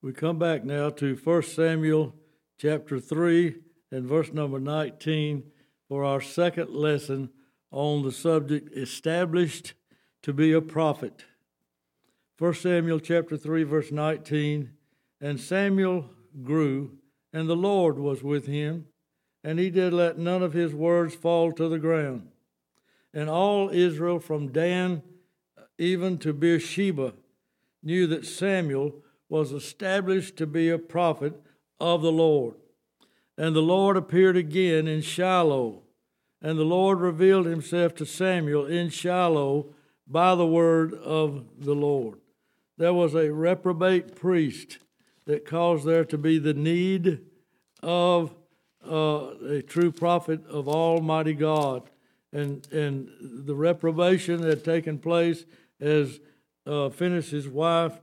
We come back now to 1 Samuel chapter 3 and verse number 19 for our second lesson on the subject, established to be a prophet. 1 Samuel chapter 3 verse 19, and Samuel grew, and the Lord was with him, and he did let none of his words fall to the ground. And all Israel from Dan even to Beersheba knew that Samuel was established to be a prophet of the Lord. And the Lord appeared again in Shiloh, and the Lord revealed himself to Samuel in Shiloh by the word of the Lord. There was a reprobate priest that caused there to be the need of a true prophet of Almighty God. And the reprobation had taken place as Phinehas' wife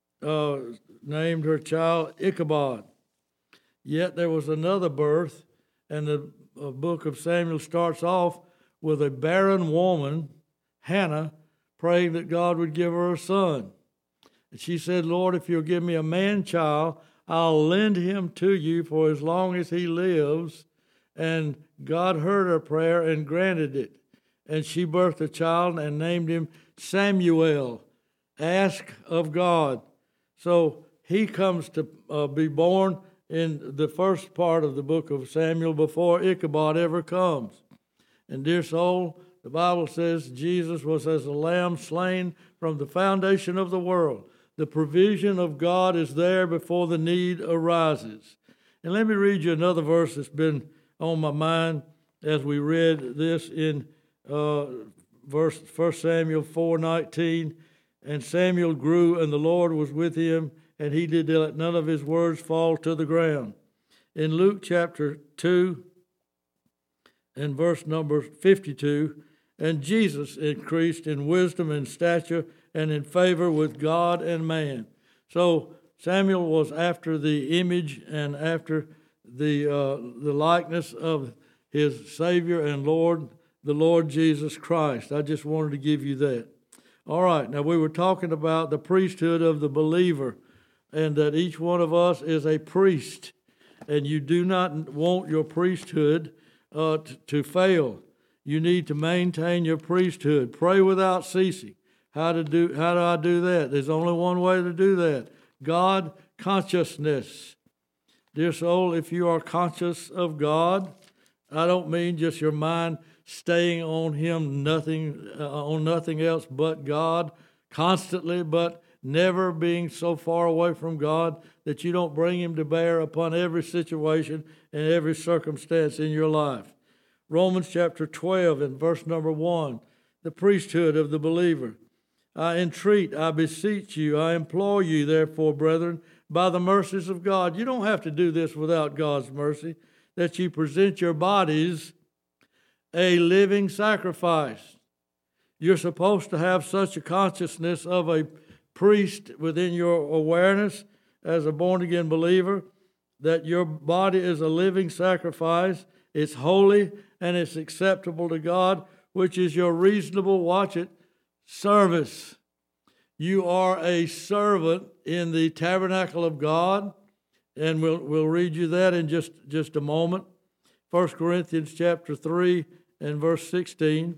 named her child Ichabod. Yet there was another birth, and the book of Samuel starts off with a barren woman, Hannah, praying that God would give her a son. And she said, Lord, if you'll give me a man child, I'll lend him to you for as long as he lives. And God heard her prayer and granted it. And she birthed a child and named him Samuel, ask of God. So he comes to be born in the first part of the book of Samuel before Ichabod ever comes. And dear soul, the Bible says Jesus was as a lamb slain from the foundation of the world. The provision of God is there before the need arises. And let me read you another verse that's been on my mind as we read this in 1 Samuel 4:19. And Samuel grew, and the Lord was with him, and he did let none of his words fall to the ground. In Luke chapter 2 and verse number 52, and Jesus increased in wisdom and stature and in favor with God and man. So Samuel was after the image and after the likeness of his Savior and Lord, the Lord Jesus Christ. I just wanted to give you that. All right, now we were talking about the priesthood of the believer, and that each one of us is a priest, and you do not want your priesthood to fail. You need to maintain your priesthood. Pray without ceasing. How do I do that? There's only one way to do that. God consciousness. Dear soul, if you are conscious of God, I don't mean just your mind staying on Him, on nothing else but God constantly, but never being so far away from God that you don't bring Him to bear upon every situation and every circumstance in your life. Romans chapter 12 and verse number 1, the priesthood of the believer. I entreat, I beseech you, I implore you, therefore, brethren, by the mercies of God. You don't have to do this without God's mercy, that you present your bodies a living sacrifice. You're supposed to have such a consciousness of a priest within your awareness as a born-again believer that your body is a living sacrifice. It's holy and it's acceptable to God, which is your reasonable, watch it, service. You are a servant in the tabernacle of God, and we'll read you that in just a moment. 1 Corinthians chapter 3 and verse 16.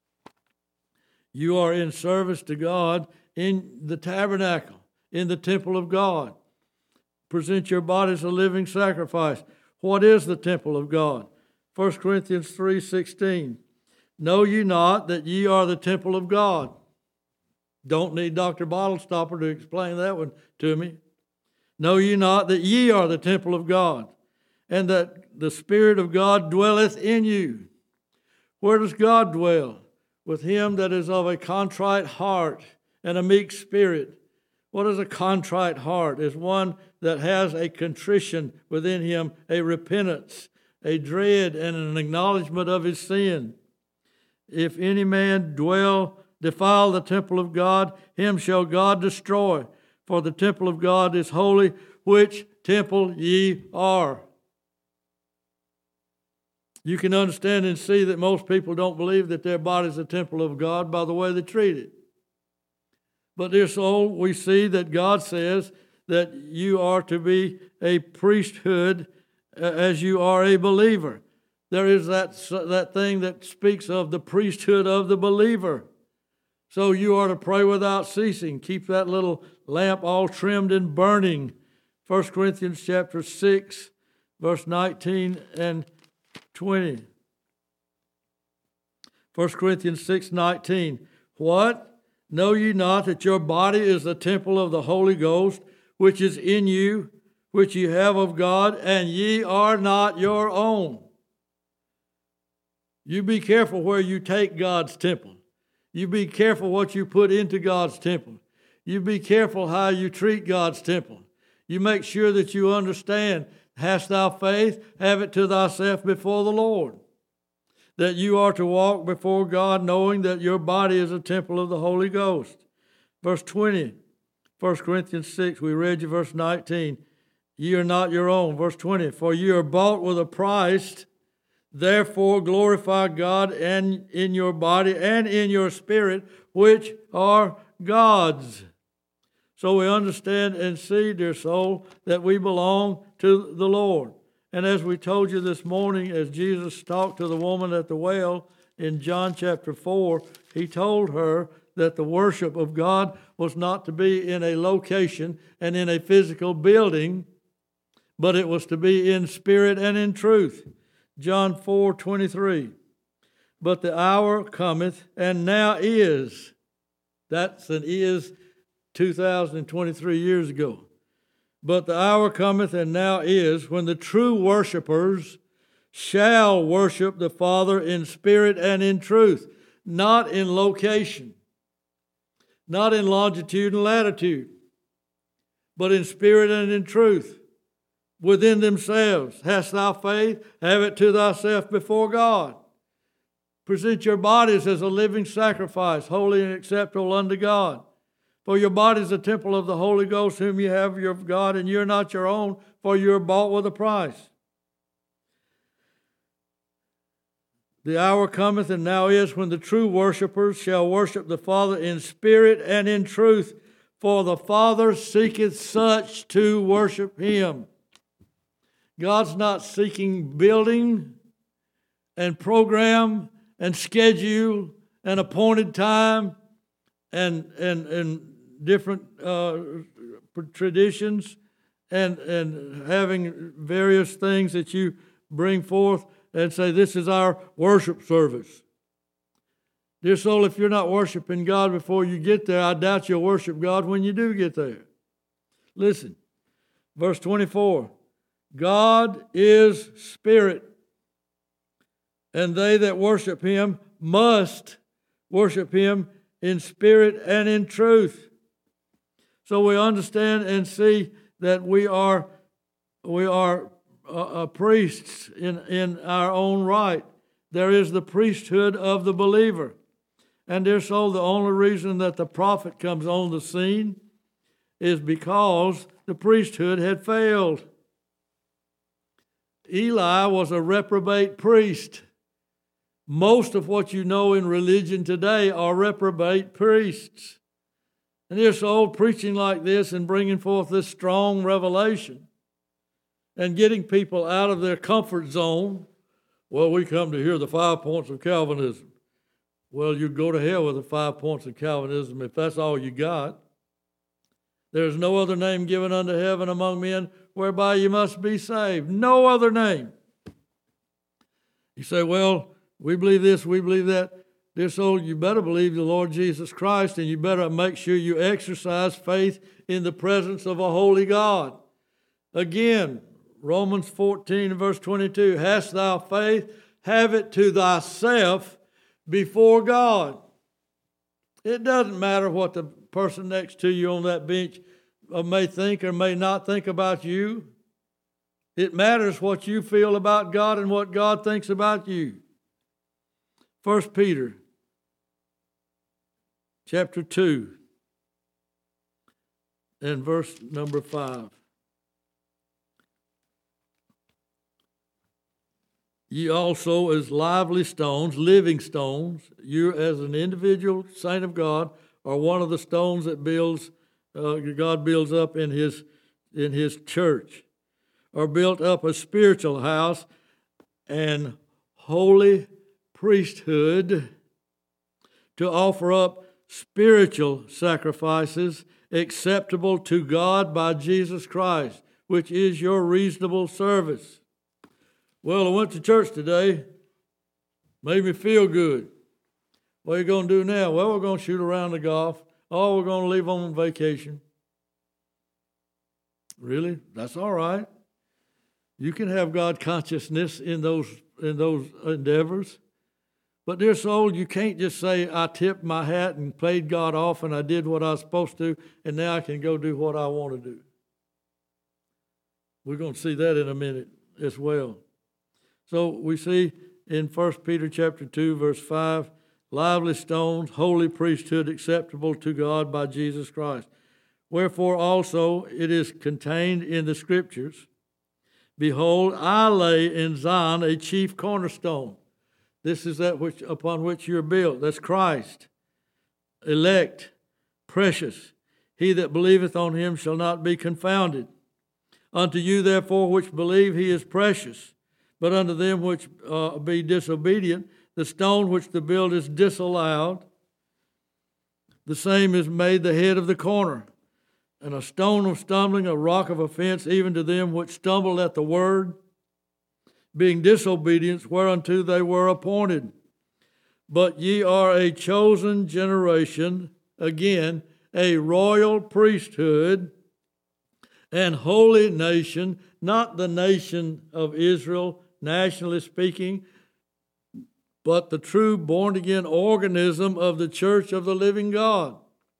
You are in service to God in the tabernacle, in the temple of God. Present your body as a living sacrifice. What is the temple of God? 1 Corinthians 3:16. Know ye not that ye are the temple of God? Don't need Dr. Bottlestopper to explain that one to me. Know ye not that ye are the temple of God, and that the Spirit of God dwelleth in you? Where does God dwell? With him that is of a contrite heart and a meek spirit. What is a contrite heart? Is one that has a contrition within him, a repentance, a dread, and an acknowledgement of his sin. If any man defile the temple of God, him shall God destroy. For the temple of God is holy, which temple ye are. You can understand and see that most people don't believe that their body is a temple of God by the way they treat it. But dear soul, we see that God says that you are to be a priesthood as you are a believer. There is that thing that speaks of the priesthood of the believer. So you are to pray without ceasing. Keep that little lamp all trimmed and burning. 1 Corinthians chapter 6, verse 19 and 20. 1 Corinthians 6:19. What? Know ye not that your body is the temple of the Holy Ghost, which is in you, which ye have of God, and ye are not your own? You be careful where you take God's temple. You be careful what you put into God's temple. You be careful how you treat God's temple. You make sure that you understand, hast thou faith, have it to thyself before the Lord. That you are to walk before God knowing that your body is a temple of the Holy Ghost. Verse 20, 1 Corinthians 6, we read you verse 19. Ye are not your own. Verse 20, for ye are bought with a price. Therefore glorify God and in your body and in your spirit, which are God's. So we understand and see, dear soul, that we belong to the Lord. And as we told you this morning, as Jesus talked to the woman at the well in John chapter 4, he told her that the worship of God was not to be in a location and in a physical building, but it was to be in spirit and in truth. John 4:23. But the hour cometh, and now is. That's an is 2023 years ago. But the hour cometh, and now is, when the true worshipers shall worship the Father in spirit and in truth, not in location, not in longitude and latitude, but in spirit and in truth, within themselves. Hast thou faith? Have it to thyself before God. Present your bodies as a living sacrifice, holy and acceptable unto God. For your body is a temple of the Holy Ghost, whom you have of God, and you're not your own, for you're bought with a price. The hour cometh, and now is, when the true worshipers shall worship the Father in spirit and in truth, for the Father seeketh such to worship him. God's not seeking building and program and schedule and appointed time and different traditions and having various things that you bring forth and say, this is our worship service. Dear soul, if you're not worshiping God before you get there, I doubt you'll worship God when you do get there. Listen, verse 24. God is spirit, and they that worship him must worship him in spirit and in truth. So we understand and see that we are priests in our own right. There is the priesthood of the believer. And dear soul, the only reason that the prophet comes on the scene is because the priesthood had failed. Eli was a reprobate priest. Most of what you know in religion today are reprobate priests. And dear soul, preaching like this and bringing forth this strong revelation and getting people out of their comfort zone. Well, we come to hear the 5 points of Calvinism. Well, you go to hell with the 5 points of Calvinism if that's all you got. There is no other name given unto heaven among men whereby you must be saved. No other name. You say, well, we believe this, we believe that. Dear soul, you better believe the Lord Jesus Christ, and you better make sure you exercise faith in the presence of a holy God. Again, Romans 14 verse 22, hast thou faith? Have it to thyself before God. It doesn't matter what the person next to you on that bench may think or may not think about you. It matters what you feel about God and what God thinks about you. 1 Peter chapter 2 and verse number 5. Ye also as lively stones, living stones, you as an individual saint of God are one of the stones that God builds up in his in his church, or built up a spiritual house and holy priesthood to offer up spiritual sacrifices acceptable to God by Jesus Christ, which is your reasonable service. Well, I went to church today. Made me feel good. What are you going to do now? Well, we're going to shoot around the golf. Oh, we're going to leave on vacation. Really? That's all right. You can have God consciousness in those endeavors. But dear soul, you can't just say, I tipped my hat and played God off and I did what I was supposed to, and now I can go do what I want to do. We're going to see that in a minute as well. So we see in 1 Peter chapter 2, verse 5, lively stones, holy priesthood acceptable to God by Jesus Christ. Wherefore also it is contained in the Scriptures, behold, I lay in Zion a chief cornerstone. This is that which upon which you're built. That's Christ. Elect, precious. He that believeth on him shall not be confounded. Unto you therefore which believe he is precious. But unto them which be disobedient, the stone which the builders disallowed, the same is made the head of the corner, and a stone of stumbling, a rock of offense, even to them which stumbled at the word, being disobedient, whereunto they were appointed. But ye are a chosen generation, again, a royal priesthood, and holy nation, not the nation of Israel, nationally speaking, but the true born-again organism of the church of the living God.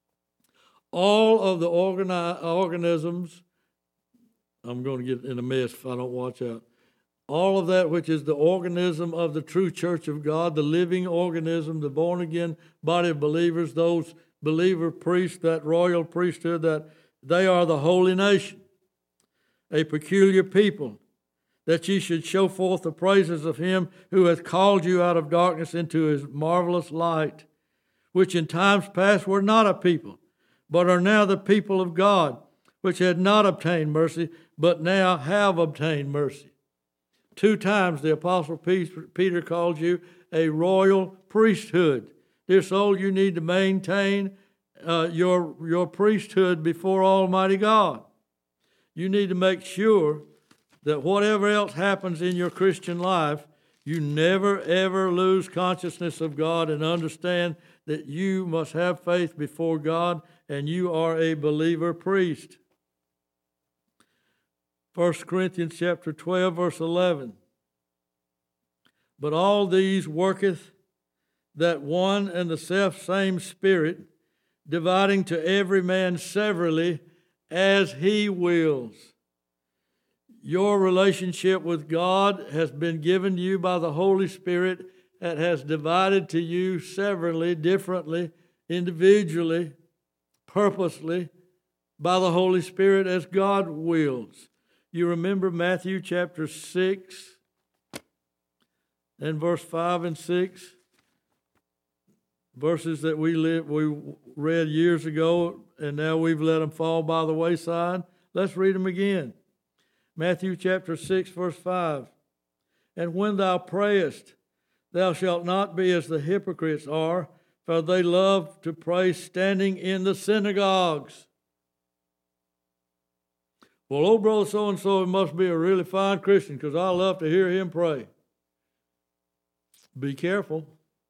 All of the organisms, I'm going to get in a mess if I don't watch out. All of that which is the organism of the true church of God, the living organism, the born-again body of believers, those believer priests, that royal priesthood, that they are the holy nation, a peculiar people, that ye should show forth the praises of him who hath called you out of darkness into his marvelous light, which in times past were not a people, but are now the people of God, which had not obtained mercy, but now have obtained mercy. 2 times the Apostle Peter called you a royal priesthood. Dear soul, you need to maintain your priesthood before Almighty God. You need to make sure that whatever else happens in your Christian life, you never, ever lose consciousness of God and understand that you must have faith before God and you are a believer priest. 1 Corinthians chapter 12, verse 11. But all these worketh that one and the selfsame Spirit, dividing to every man severally as he wills. Your relationship with God has been given to you by the Holy Spirit that has divided to you severally, differently, individually, purposely, by the Holy Spirit as God wills. You remember Matthew chapter 6 and verse 5 and 6? Verses that we read years ago, and now we've let them fall by the wayside. Let's read them again. Matthew chapter 6, verse 5. And when thou prayest, thou shalt not be as the hypocrites are, for they love to pray standing in the synagogues. Well, old brother so-and-so must be a really fine Christian because I love to hear him pray. Be careful.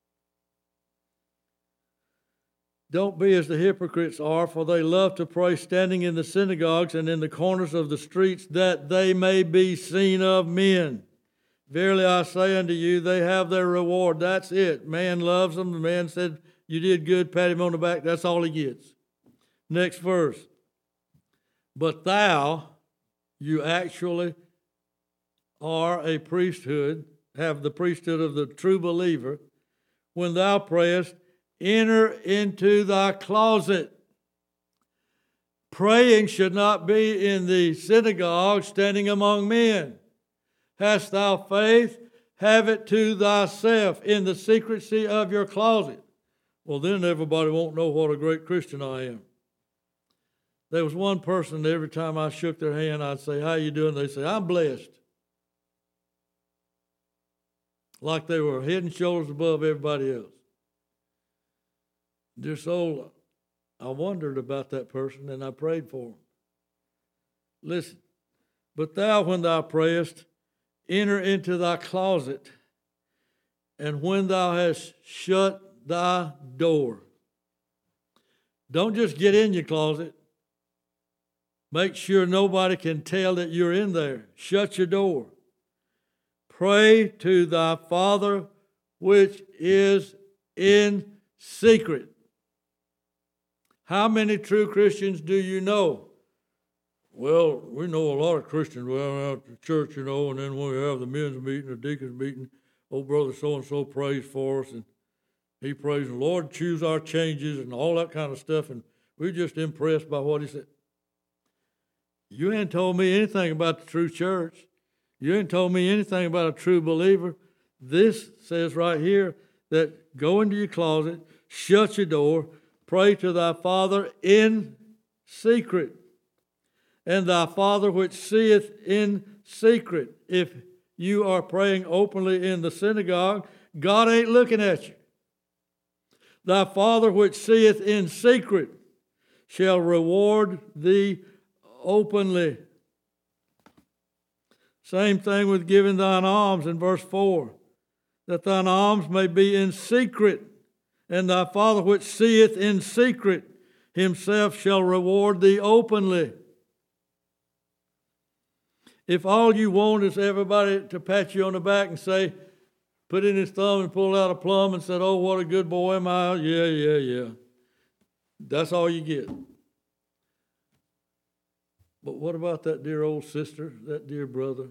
Don't be as the hypocrites are, for they love to pray standing in the synagogues and in the corners of the streets, that they may be seen of men. Verily I say unto you, they have their reward. That's it. Man loves them. The man said, you did good, pat him on the back. That's all he gets. Next verse. But thou, you actually are a priesthood, have the priesthood of the true believer. When thou prayest, enter into thy closet. Praying should not be in the synagogue, standing among men. Hast thou faith? Have it to thyself in the secrecy of your closet. Well, then everybody won't know what a great Christian I am. There was one person, every time I shook their hand, I'd say, how you doing? They'd say, I'm blessed. Like they were head and shoulders above everybody else. Dear soul, I wondered about that person and I prayed for him. Listen, but thou, when thou prayest, enter into thy closet, and when thou hast shut thy door. Don't just get in your closet. Make sure nobody can tell that you're in there. Shut your door. Pray to thy Father which is in secret. How many true Christians do you know? Well, we know a lot of Christians. Well, out to church, and then when we have the men's meeting, the deacons meeting, old brother so-and-so prays for us, and he prays, the Lord choose our changes and all that kind of stuff, and we're just impressed by what he said. You ain't told me anything about the true church. You ain't told me anything about a true believer. This says right here that go into your closet, shut your door, pray to thy Father in secret. And thy Father which seeth in secret. If you are praying openly in the synagogue, God ain't looking at you. Thy Father which seeth in secret shall reward thee openly. Same thing with giving thine alms in verse 4. That thine alms may be in secret, and thy Father which seeth in secret himself shall reward thee openly. If all you want is everybody to pat you on the back and say, put in his thumb and pull out a plum and said, oh, what a good boy am I. Yeah. That's all you get. But what about that dear old sister, that dear brother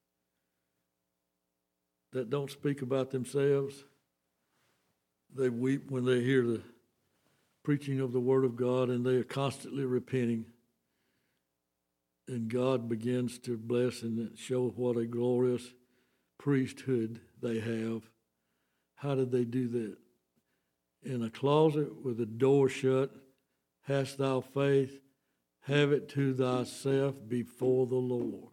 that don't speak about themselves? They weep when they hear the preaching of the Word of God, and they are constantly repenting. And God begins to bless and show what a glorious priesthood they have. How did they do that? In a closet with the door shut, hast thou faith, have it to thyself before the Lord.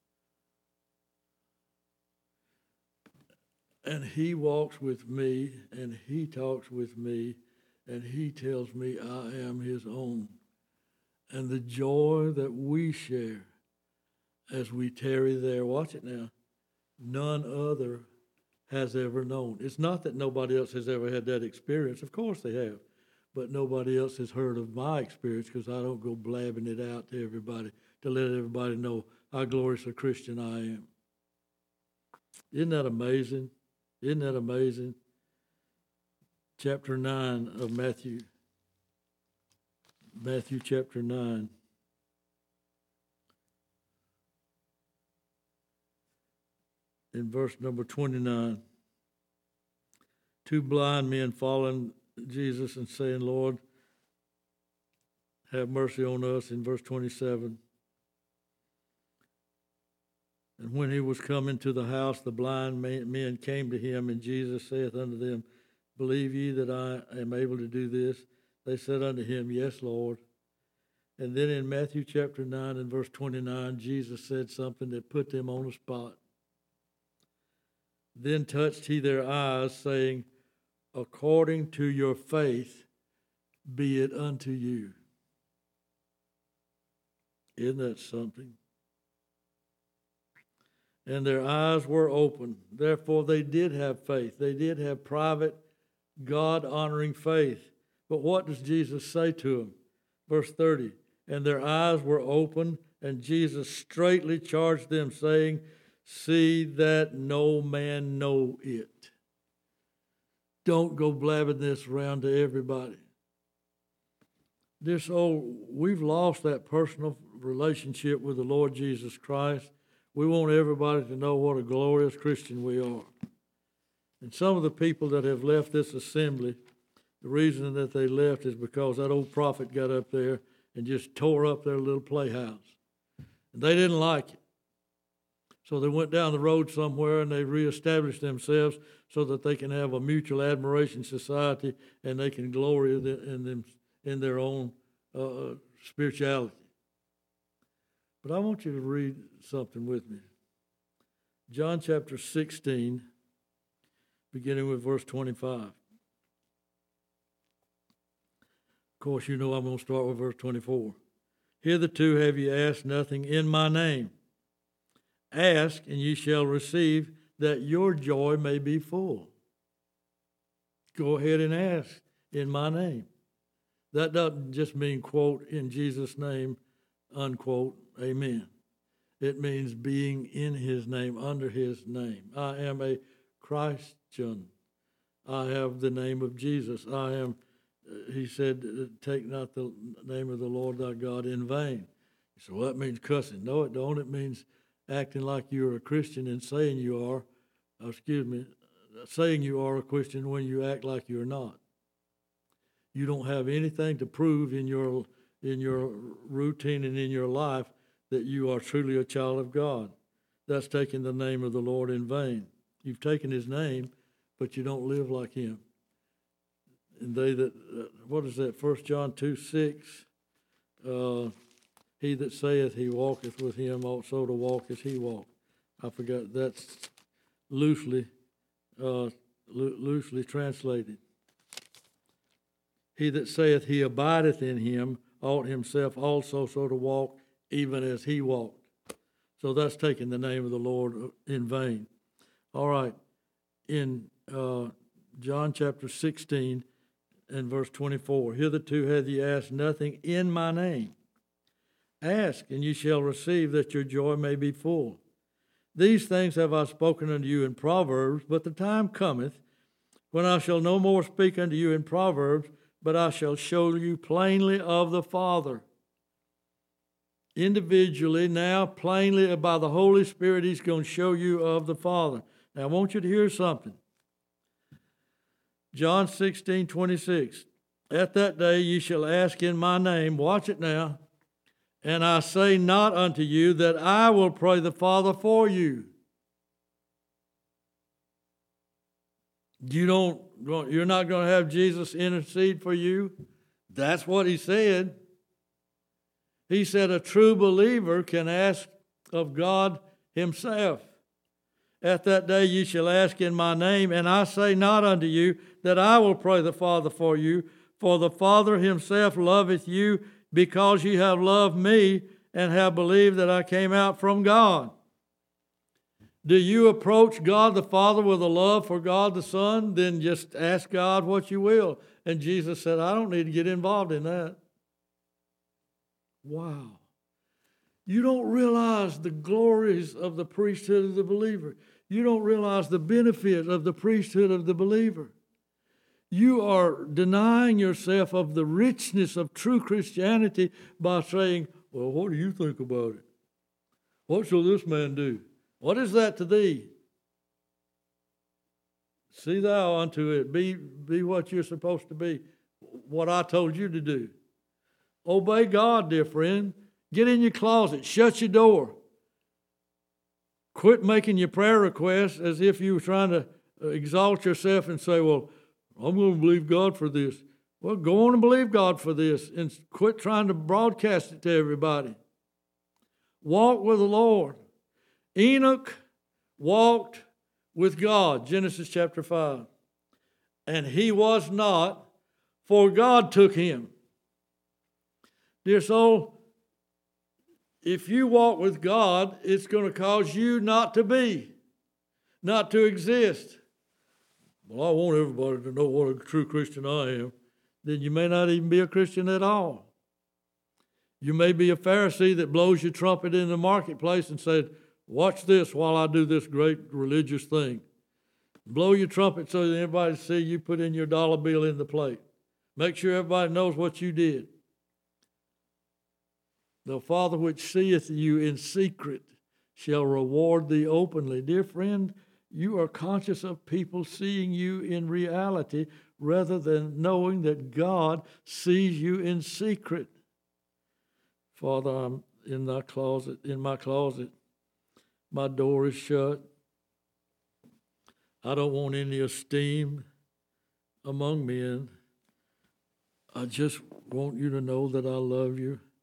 And he walks with me, and he talks with me, and he tells me I am his own. And the joy that we share as we tarry there, watch it now, none other has ever known. It's not that nobody else has ever had that experience. Of course they have. But nobody else has heard of my experience because I don't go blabbing it out to everybody to let everybody know how glorious a Christian I am. Isn't that amazing? Isn't that amazing? Chapter 9 of Matthew. Matthew chapter 9. In verse number 29. Two blind men following Jesus and saying, Lord, have mercy on us, in verse 27. And when he was coming to the house, the blind men came to him, and Jesus saith unto them, believe ye that I am able to do this? They said unto him, yes, Lord. And then in Matthew chapter 9 and verse 29, Jesus said something that put them on the spot. Then touched he their eyes, saying, according to your faith be it unto you. Isn't that something? And their eyes were open. Therefore they did have faith. They did have private, God-honoring faith. But what does Jesus say to them? Verse 30, and their eyes were open, and Jesus straightly charged them, saying, see that no man know it. Don't go blabbing this around to everybody. We've lost that personal relationship with the Lord Jesus Christ. We want everybody to know what a glorious Christian we are. And some of the people that have left this assembly, the reason that they left is because that old prophet got up there and just tore up their little playhouse. And they didn't like it. So they went down the road somewhere and they reestablished themselves so that they can have a mutual admiration society and they can glory in their own spirituality. But I want you to read something with me. John chapter 16, beginning with verse 25. Of course, you know I'm going to start with verse 24. Hitherto have ye asked nothing in my name. Ask, and ye shall receive, that your joy may be full. Go ahead and ask in my name. That doesn't just mean, quote, in Jesus' name, unquote, amen. It means being in his name, under his name. I am a Christian. I have the name of Jesus. I am, he said, take not the name of the Lord thy God in vain. So that means cussing. No, it don't. It means acting like you're a Christian and saying you are, saying you are a Christian when you act like you're not. You don't have anything to prove in your routine and in your life that you are truly a child of God. That's taking the name of the Lord in vain. You've taken his name, but you don't live like him. And they that, what is that, 1 John 2:6? He that saith he walketh with him ought so to walk as he walked. I forgot, that's loosely translated. He that saith he abideth in him ought himself also so to walk even as he walked. So that's taking the name of the Lord in vain. All right, in John chapter 16 and verse 24, hitherto hath ye asked nothing in my name. Ask, and ye shall receive, that your joy may be full. These things have I spoken unto you in Proverbs, but the time cometh when I shall no more speak unto you in Proverbs, but I shall show you plainly of the Father. Individually, now plainly by the Holy Spirit, he's going to show you of the Father. Now I want you to hear something. John 16:26. At that day ye shall ask in my name, watch it now, and I say not unto you that I will pray the Father for you. You're not going to have Jesus intercede for you. That's what he said. He said a true believer can ask of God himself. At that day ye shall ask in my name, and I say not unto you that I will pray the Father for you, for the Father himself loveth you, because ye have loved me and have believed that I came out from God. Do you approach God the Father with a love for God the Son? Then just ask God what you will. And Jesus said, I don't need to get involved in that. Wow. You don't realize the glories of the priesthood of the believer. You don't realize the benefit of the priesthood of the believer. You are denying yourself of the richness of true Christianity by saying, well, what do you think about it? What shall this man do? What is that to thee? See thou unto it. Be what you're supposed to be. What I told you to do. Obey God, dear friend. Get in your closet. Shut your door. Quit making your prayer requests as if you were trying to exalt yourself and say, well, I'm going to believe God for this. Well, go on and believe God for this and quit trying to broadcast it to everybody. Walk with the Lord. Enoch walked with God, Genesis chapter 5. And he was not, for God took him. Dear soul, if you walk with God, it's going to cause you not to be, not to exist. Well, I want everybody to know what a true Christian I am. Then you may not even be a Christian at all. You may be a Pharisee that blows your trumpet in the marketplace and said, watch this while I do this great religious thing. Blow your trumpet so that everybody see you put in your dollar bill in the plate. Make sure everybody knows what you did. The Father which seeth you in secret shall reward thee openly. Dear friend, you are conscious of people seeing you in reality rather than knowing that God sees you in secret. Father, I'm in my closet. My door is shut. I don't want any esteem among men. I just want you to know that I love you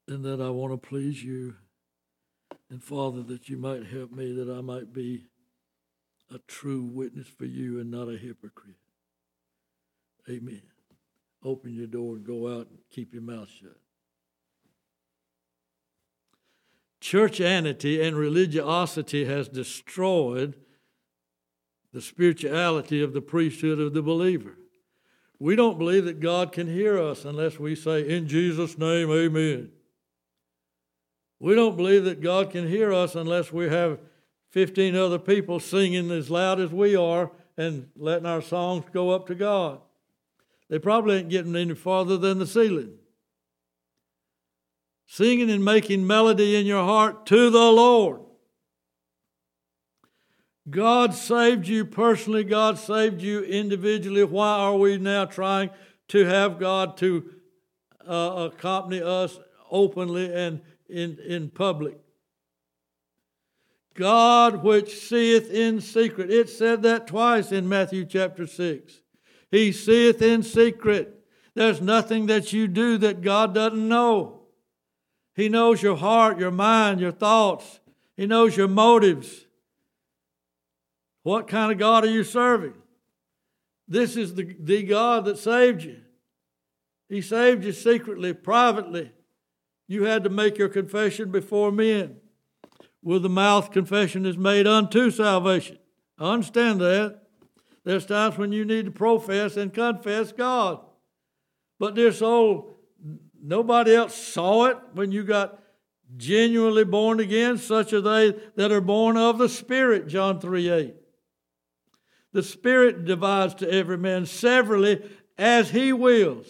and that I want to please you. And Father, that you might help me, that I might be a true witness for you and not a hypocrite. Amen. Open your door and go out and keep your mouth shut. Churchianity and religiosity has destroyed the spirituality of the priesthood of the believer. We don't believe that God can hear us unless we say, in Jesus' name, amen. We don't believe that God can hear us unless we have 15 other people singing as loud as we are and letting our songs go up to God. They probably ain't getting any farther than the ceiling. Singing and making melody in your heart to the Lord. God saved you personally. God saved you individually. Why are we now trying to have God to accompany us openly and in public? God which seeth in secret. It said that twice in Matthew chapter 6. He seeth in secret. There's nothing that you do that God doesn't know. He knows your heart, your mind, your thoughts. He knows your motives. What kind of God are you serving? This is the God that saved you. He saved you secretly, privately. You had to make your confession before men. With the mouth, confession is made unto salvation. I understand that. There's times when you need to profess and confess God. But dear soul, nobody else saw it when you got genuinely born again. Such are they that are born of the Spirit, John 3:8. The Spirit divides to every man severally as He wills.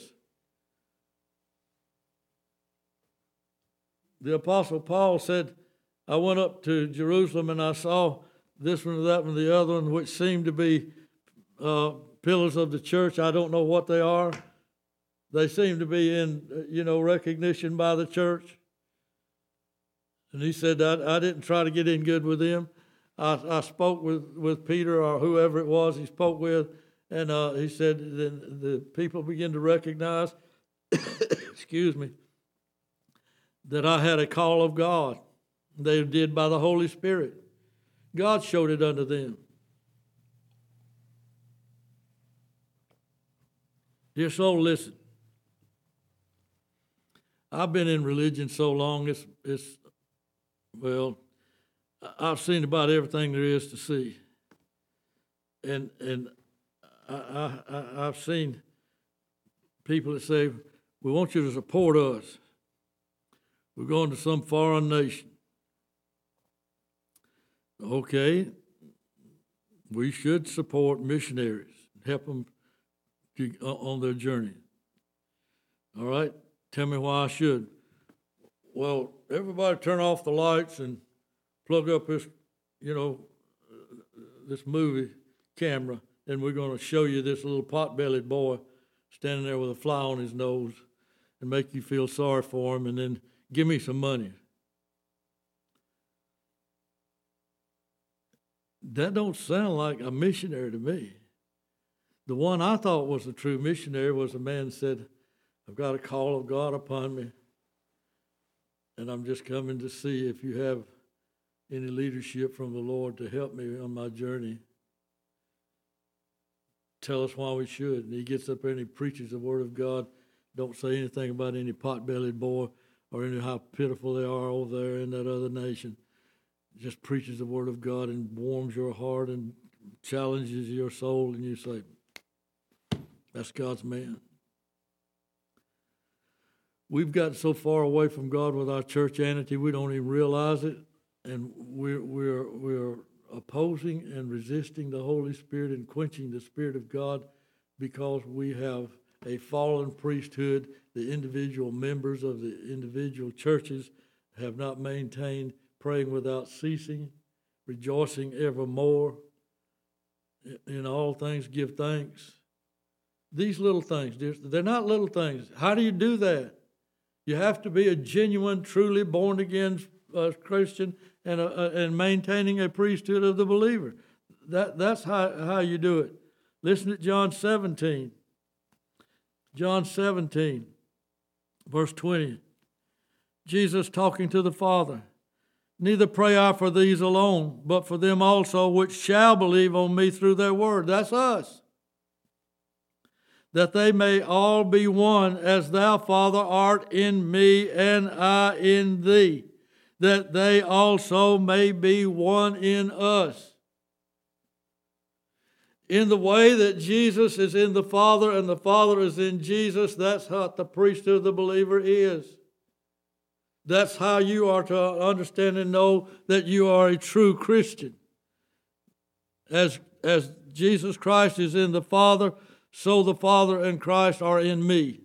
The Apostle Paul said, I went up to Jerusalem and I saw this one, that one, the other one, which seemed to be pillars of the church. I don't know what they are. They seem to be in, recognition by the church. And he said, I didn't try to get in good with them. I spoke with Peter or whoever it was he spoke with, and he said then the people began to recognize, excuse me, that I had a call of God. They did by the Holy Spirit. God showed it unto them. Dear soul, listen. I've been in religion so long, I've seen about everything there is to see. And I've seen people that say, we want you to support us. We're going to some foreign nation. Okay, we should support missionaries, help them on their journey. All right, tell me why I should. Well, everybody turn off the lights and plug up this, this movie camera, and we're going to show you this little pot-bellied boy standing there with a fly on his nose and make you feel sorry for him, and then give me some money. That don't sound like a missionary to me. The one I thought was a true missionary was a man that said, I've got a call of God upon me, and I'm just coming to see if you have any leadership from the Lord to help me on my journey. Tell us why we should. And he gets up there and he preaches the word of God. Don't say anything about any pot-bellied boy or any how pitiful they are over there in that other nation. Just preaches the word of God and warms your heart and challenges your soul, and you say, that's God's man. We've gotten so far away from God with our churchianity, we don't even realize it, and we're opposing and resisting the Holy Spirit and quenching the Spirit of God because we have a fallen priesthood. The individual members of the individual churches have not maintained praying without ceasing, rejoicing evermore. In all things give thanks. These little things, they're not little things. How do you do that? You have to be a genuine, truly born-again Christian and maintaining a priesthood of the believer. That's how you do it. Listen to John 17. John 17, verse 20. Jesus talking to the Father. Neither pray I for these alone, but for them also which shall believe on me through their word. That's us. That they may all be one, as thou, Father, art in me, and I in thee, that they also may be one in us. In the way that Jesus is in the Father and the Father is in Jesus, that's what the priesthood of the believer is. That's how you are to understand and know that you are a true Christian. As Jesus Christ is in the Father, so the Father and Christ are in me.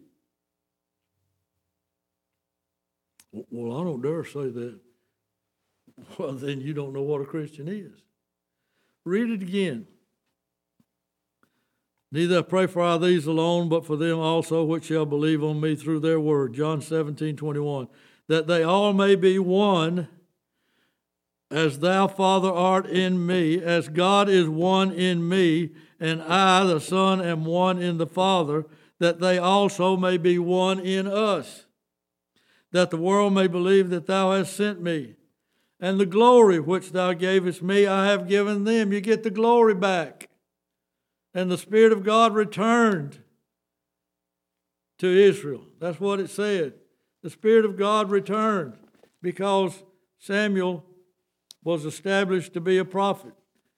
Well, I don't dare say that. Well, then you don't know what a Christian is. Read it again. Neither I pray for these alone, but for them also which shall believe on me through their word. John 17:21. That they all may be one, as thou, Father, art in me, as God is one in me, and I, the Son, am one in the Father, that they also may be one in us, that the world may believe that thou hast sent me. And the glory which thou gavest me, I have given them. You get the glory back. And the Spirit of God returned to Israel. That's what it said. The Spirit of God returned because Samuel was established to be a prophet.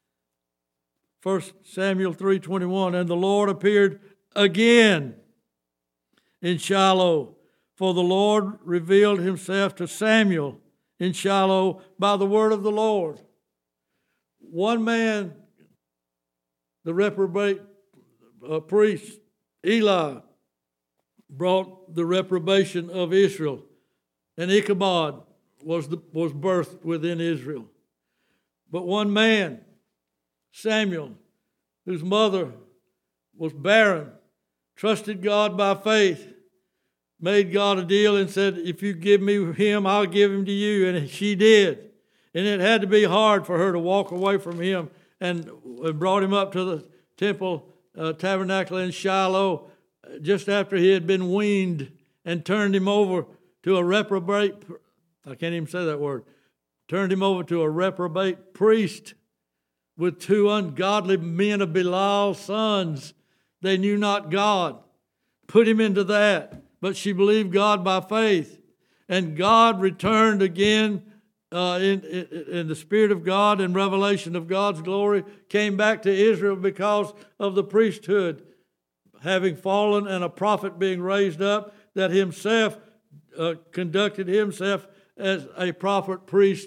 1 Samuel 3:21, and the Lord appeared again in Shiloh, for the Lord revealed himself to Samuel in Shiloh by the word of the Lord. One man, the reprobate priest, Eli, brought the reprobation of Israel, and Ichabod was birthed within Israel. But one man, Samuel, whose mother was barren, trusted God by faith, made God a deal and said, if you give me him, I'll give him to you. And she did. And it had to be hard for her to walk away from him, and brought him up to the temple tabernacle in Shiloh just after he had been weaned, and turned him over to a reprobate, I can't even say that word, turned him over to a reprobate priest with two ungodly men of Belial's sons. They knew not God. Put him into that. But she believed God by faith. And God returned again in the Spirit of God and revelation of God's glory, came back to Israel because of the priesthood having fallen and a prophet being raised up that himself conducted himself as a proper priest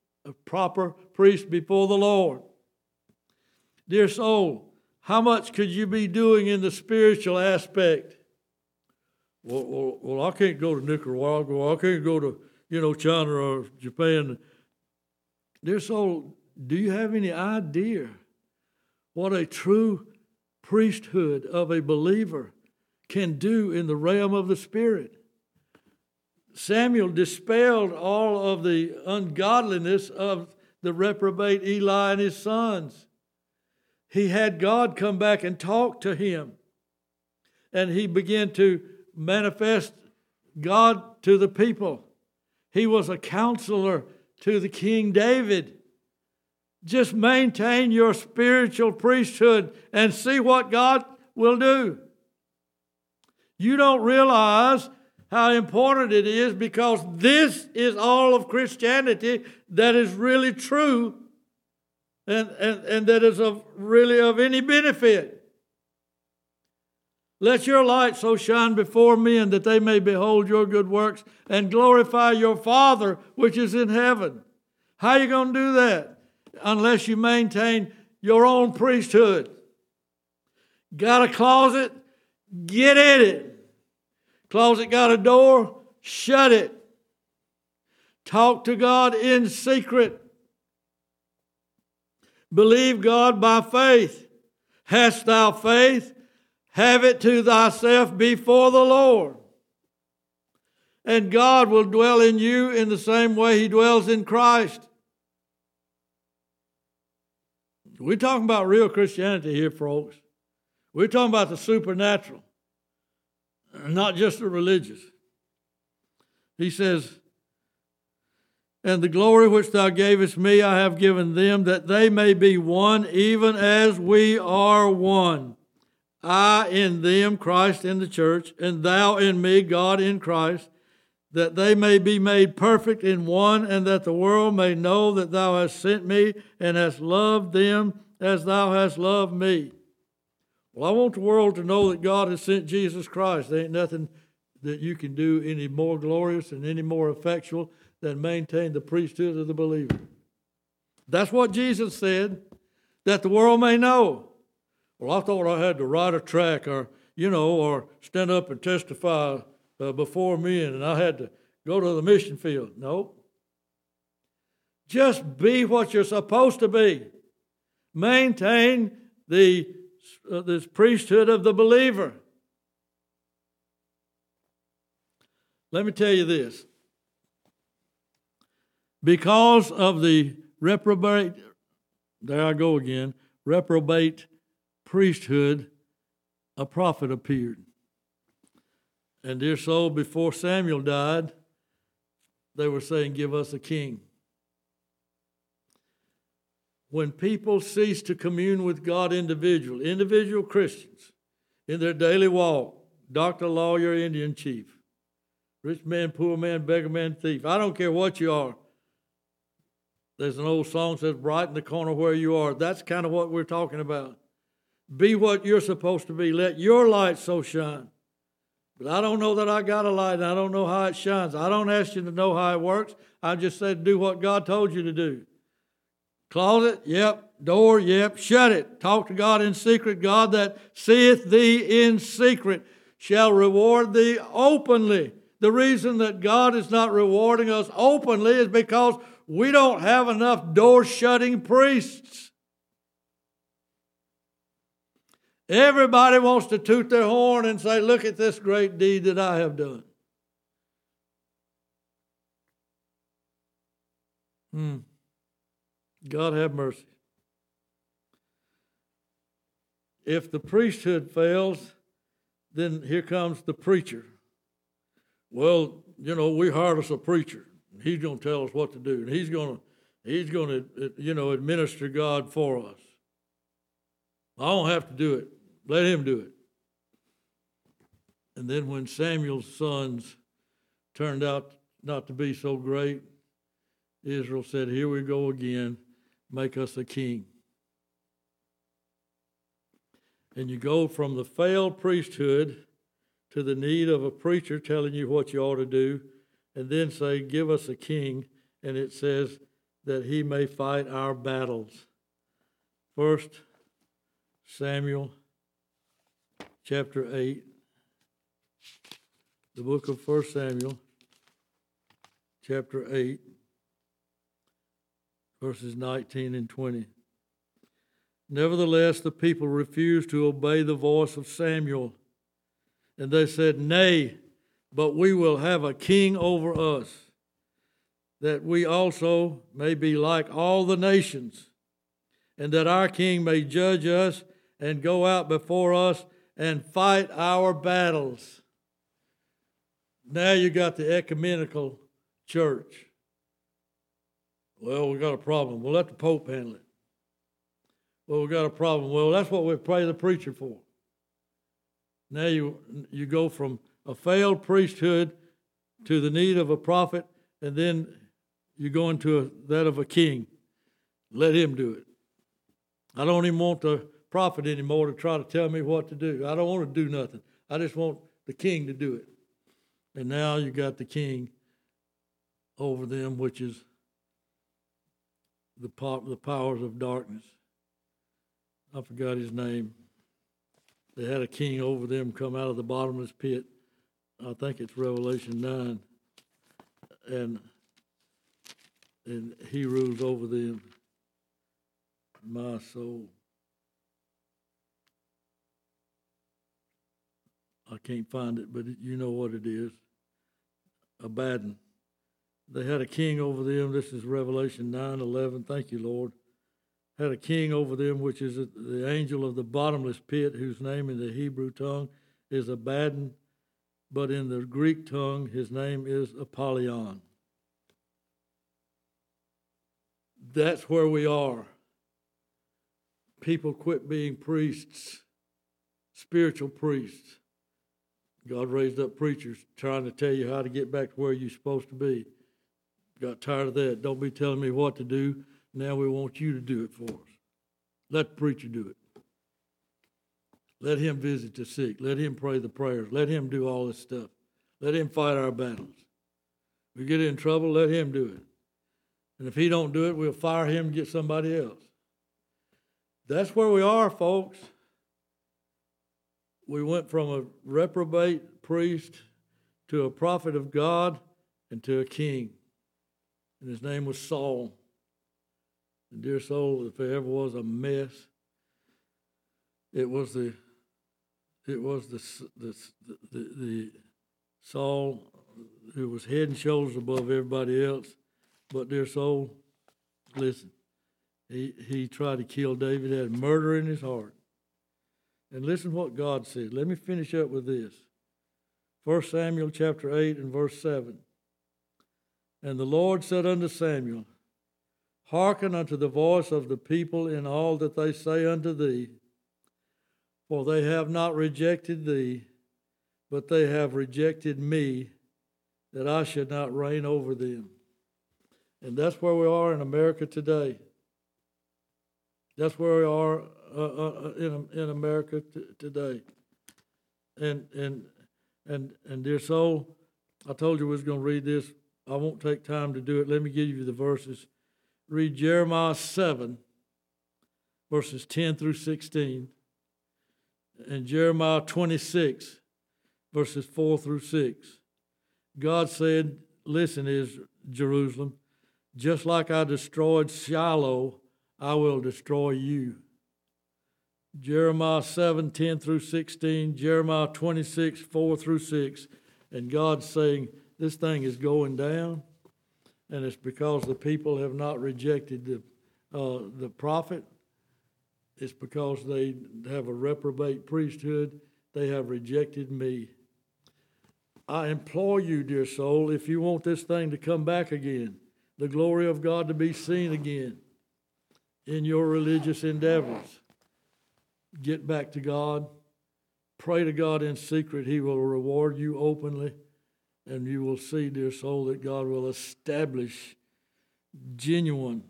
before the Lord. Dear soul, how much could you be doing in the spiritual aspect? Well, I can't go to Nicaragua. I can't go to, China or Japan. Dear soul, do you have any idea what a true priesthood of a believer can do in the realm of the Spirit? Samuel dispelled all of the ungodliness of the reprobate Eli and his sons. He had God come back and talk to him. And he began to manifest God to the people. He was a counselor to the King David. Just maintain your spiritual priesthood and see what God will do. You don't realize how important it is, because this is all of Christianity that is really true and that is really of any benefit. Let your light so shine before men that they may behold your good works and glorify your Father which is in heaven. How are you going to do that? Unless you maintain your own priesthood. Got a closet? Get in it. Closet got a door? Shut it. Talk to God in secret. Believe God by faith. Hast thou faith? Have it to thyself before the Lord. And God will dwell in you in the same way He dwells in Christ. We're talking about real Christianity here, folks. We're talking about the supernatural, not just the religious. He says, And the glory which thou gavest me I have given them, that they may be one, even as we are one. I in them, Christ in the church, and thou in me, God in Christ, that they may be made perfect in one, and that the world may know that thou hast sent me and hast loved them as thou hast loved me. Well, I want the world to know that God has sent Jesus Christ. There ain't nothing that you can do any more glorious and any more effectual than maintain the priesthood of the believer. That's what Jesus said, that the world may know. Well, I thought I had to write a tract or stand up and testify before men, and I had to go to the mission field. No. Just be what you're supposed to be. Maintain this priesthood of the believer. Let me tell you this. Because of the reprobate priesthood, a prophet appeared. And dear soul, before Samuel died, they were saying, give us a king. When people cease to commune with God individual Christians, in their daily walk, doctor, lawyer, Indian chief, rich man, poor man, beggar man, thief, I don't care what you are. There's an old song that says, bright in the corner where you are. That's kind of what we're talking about. Be what you're supposed to be. Let your light so shine. But I don't know that I got a light, and I don't know how it shines. I don't ask you to know how it works. I just said do what God told you to do. Closet, yep. Door, yep. Shut it. Talk to God in secret. God that seeth thee in secret shall reward thee openly. The reason that God is not rewarding us openly is because we don't have enough door-shutting priests. Everybody wants to toot their horn and say, look at this great deed that I have done. God have mercy. If the priesthood fails, then here comes the preacher. Well, we hired us a preacher. He's going to tell us what to do, and he's going to administer God for us. I don't have to do it. Let him do it. And then when Samuel's sons turned out not to be so great, Israel said, here we go again, make us a king. And you go from the failed priesthood to the need of a preacher telling you what you ought to do, and then say, give us a king, and it says that he may fight our battles. 1 Samuel chapter 8, the book of 1 Samuel chapter 8, verses 19 and 20. Nevertheless, the people refused to obey the voice of Samuel, and they said, nay, but we will have a king over us, that we also may be like all the nations, and that our king may judge us and go out before us and fight our battles. Now you got the ecumenical church. Well, we got a problem. We'll let the Pope handle it. Well, we got a problem. Well, that's what we pray the preacher for. Now you go from a failed priesthood to the need of a prophet, and then you go into that of a king. Let him do it. I don't even want the prophet anymore to try to tell me what to do. I don't want to do nothing. I just want the king to do it. And now you got the king over them, which is the powers of darkness. I forgot his name. They had a king over them come out of the bottomless pit. I think it's Revelation 9. And he rules over them. My soul. I can't find it, but you know what it is. Abaddon. They had a king over them. This is Revelation 9:11. Thank you, Lord. Had a king over them, which is the angel of the bottomless pit, whose name in the Hebrew tongue is Abaddon, but in the Greek tongue his name is Apollyon. That's where we are. People quit being priests, spiritual priests. God raised up preachers trying to tell you how to get back to where you're supposed to be. Got tired of that. Don't be telling me what to do. Now we want you to do it for us. Let the preacher do it. Let him visit the sick. Let him pray the prayers. Let him do all this stuff. Let him fight our battles. We get in trouble, let him do it. And if he don't do it, we'll fire him and get somebody else. That's where we are, folks. We went from a reprobate priest to a prophet of God and to a king. And his name was Saul. And dear soul, if there ever was a mess, it was the Saul who was head and shoulders above everybody else. But dear soul, listen, he tried to kill David, had murder in his heart. And listen what God said. Let me finish up with this. 1 Samuel chapter 8 and verse 7. And the Lord said unto Samuel, Hearken unto the voice of the people in all that they say unto thee, for they have not rejected thee, but they have rejected me, that I should not reign over them. And that's where we are in America today. That's where we are in America today. And dear soul, I told you we was going to read this. I won't take time to do it. Let me give you the verses. Read Jeremiah 7, verses 10 through 16, and Jeremiah 26, verses 4 through 6. God said, listen, is Jerusalem, just like I destroyed Shiloh, I will destroy you. Jeremiah 7, 10 through 16, Jeremiah 26, 4 through 6. And God's saying, this thing is going down, and it's because the people have not rejected the prophet. It's because they have a reprobate priesthood. They have rejected me. I implore you, dear soul, if you want this thing to come back again, the glory of God to be seen again in your religious endeavors, get back to God. Pray to God in secret. He will reward you openly. And you will see, dear soul, that God will establish genuine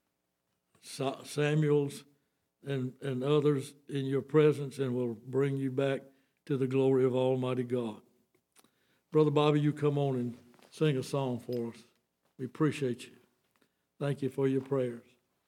Samuels and others in your presence and will bring you back to the glory of Almighty God. Brother Bobby, you come on and sing a song for us. We appreciate you. Thank you for your prayers.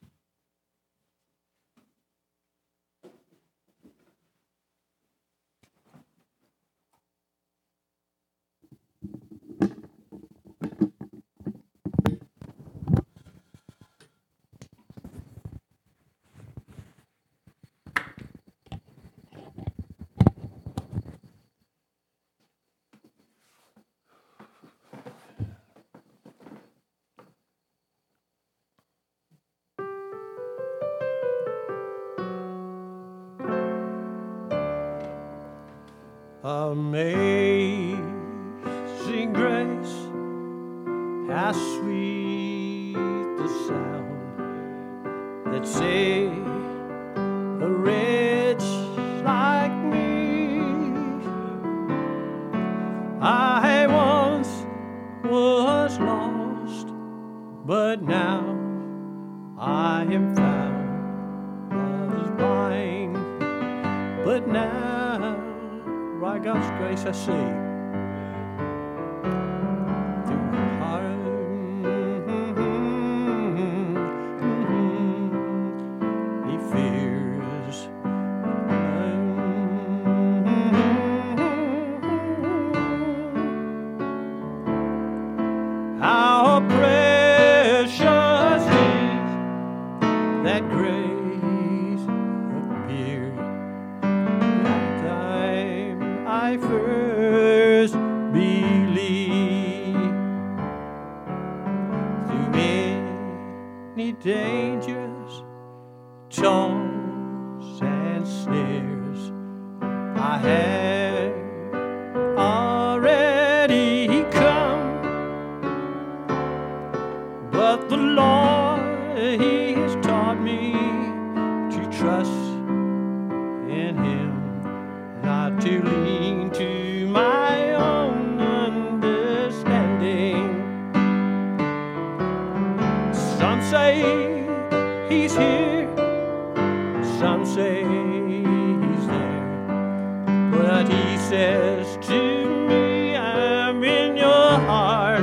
Amazing grace, how sweet the sound that saved a wretch like me. I once was lost, but now I am found. I was blind, but now by God's grace I see. He fears. How precious is that grace appeared. I first believed. Through many dangers, taunts and snares, I have already come, but the Lord He has taught me to trust in Him, not to lean to my own understanding. Some say He's here, some say He's there, but He says to me, I'm in your heart.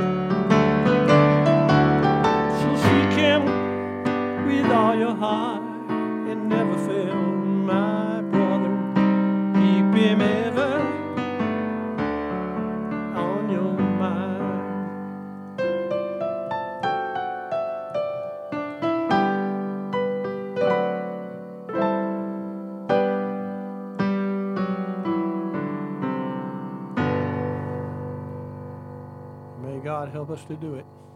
So seek Him with all your heart and never fail, my brother. Keep Him ever on your mind. May God help us to do it.